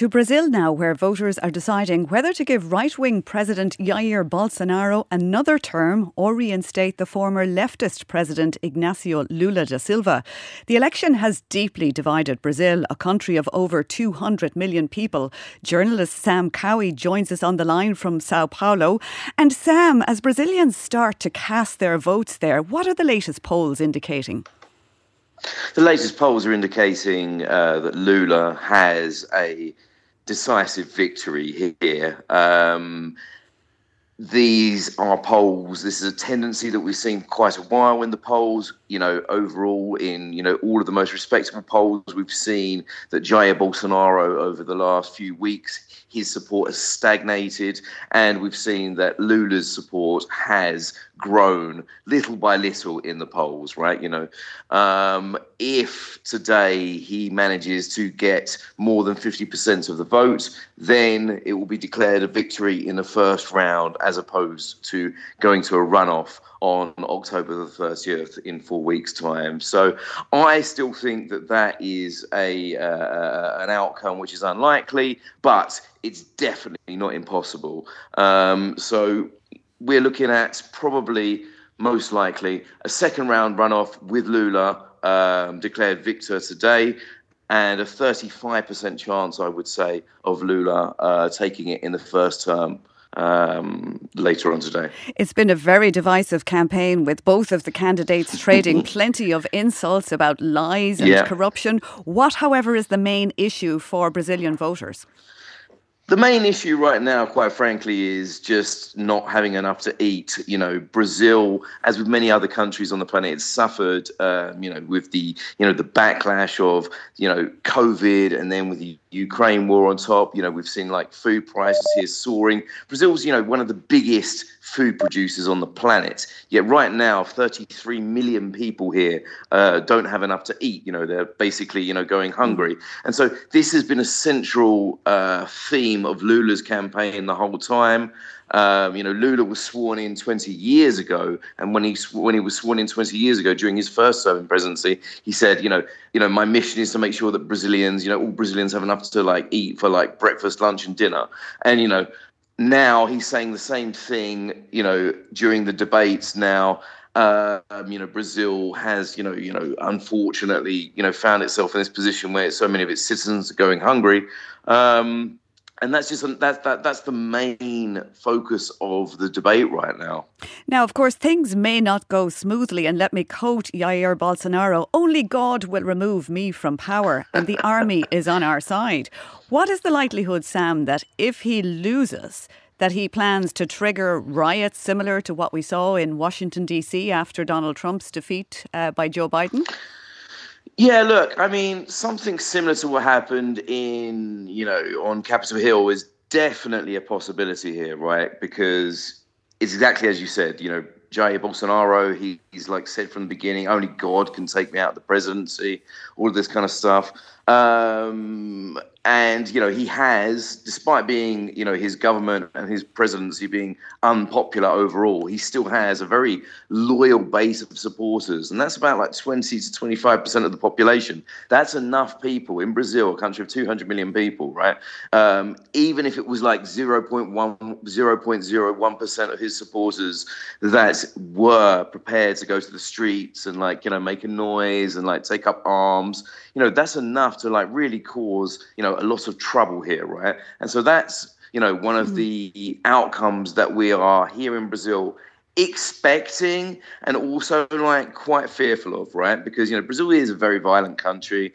To Brazil now, where voters are deciding whether to give right-wing President Jair Bolsonaro another term or reinstate the former leftist President Ignacio Lula da Silva. The election has deeply divided Brazil, a country of over 200 million people. Journalist Sam Cowie joins us on the line from Sao Paulo. And Sam, as Brazilians start to cast their votes there, what are the latest polls indicating? The latest polls are indicating that Lula has a decisive victory here. These are polls. This is a tendency that we've seen for quite a while in the polls. Overall in, all of the most respectable polls, we've seen that Jair Bolsonaro over the last few weeks, his support has stagnated, and we've seen that Lula's support has grown little by little in the polls, right? If today he manages to get more than 50% of the vote, then it will be declared a victory in the first round, as opposed to going to a runoff on October the 30th in 4 weeks' time. So I still think that is an outcome which is unlikely, but it's definitely not impossible. So we're looking at probably, most likely, a second round runoff with Lula declared victor today, and a 35% chance, I would say, of Lula taking it in the first term later on today. It's been a very divisive campaign, with both of the candidates trading plenty of insults about lies and corruption. What, however, is the main issue for Brazilian voters? The main issue right now, quite frankly, is just not having enough to eat. Brazil, as with many other countries on the planet, has suffered, with the backlash of, COVID, and then with the Ukraine war on top. We've seen food prices here soaring. Brazil's, one of the biggest food producers on the planet. Yet right now, 33 million people here don't have enough to eat. They're basically, going hungry. And so this has been a central theme of Lula's campaign the whole time. Lula was sworn in 20 years ago, and when he was sworn in 20 years ago during his first term in presidency, he said, my mission is to make sure that Brazilians, all Brazilians have enough to eat for breakfast, lunch, and dinner. And now he's saying the same thing, during the debates now. Brazil has, unfortunately, found itself in this position where so many of its citizens are going hungry. And that's the main focus of the debate right now. Now, of course, things may not go smoothly, and let me quote Jair Bolsonaro: "Only God will remove me from power, and the army is on our side." What is the likelihood, Sam, that if he loses, that he plans to trigger riots similar to what we saw in Washington, D.C. after Donald Trump's defeat by Joe Biden? Yeah, look, something similar to what happened on Capitol Hill is definitely a possibility here, right? Because it's exactly as you said, Jair Bolsonaro, he's said from the beginning, only God can take me out of the presidency, all of this kind of stuff. And, he has, despite being, his government and his presidency being unpopular overall, he still has a very loyal base of supporters. And that's about 20 to 25% of the population. That's enough people in Brazil, a country of 200 million people, right? Even if it was 0.01% of his supporters that were prepared to go to the streets and make a noise and take up arms, that's enough to really cause, a lot of trouble here, right? And so that's, one of the outcomes that we are here in Brazil expecting, and also quite fearful of, right? Because Brazil is a very violent country.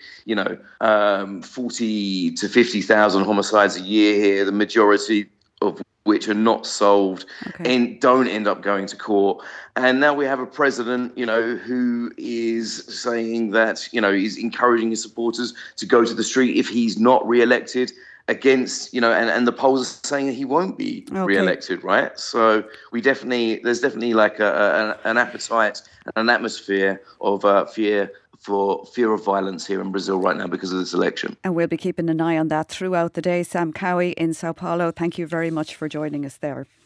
40 to 50,000 homicides a year here, the majority of which are not solved and don't end up going to court. And now we have a president, who is saying that, he's encouraging his supporters to go to the street if he's not re-elected against, and the polls are saying that he won't be re-elected, right? So there's definitely an appetite and an atmosphere of fear of violence here in Brazil right now because of this election. And we'll be keeping an eye on that throughout the day. Sam Cowie in Sao Paulo, thank you very much for joining us there.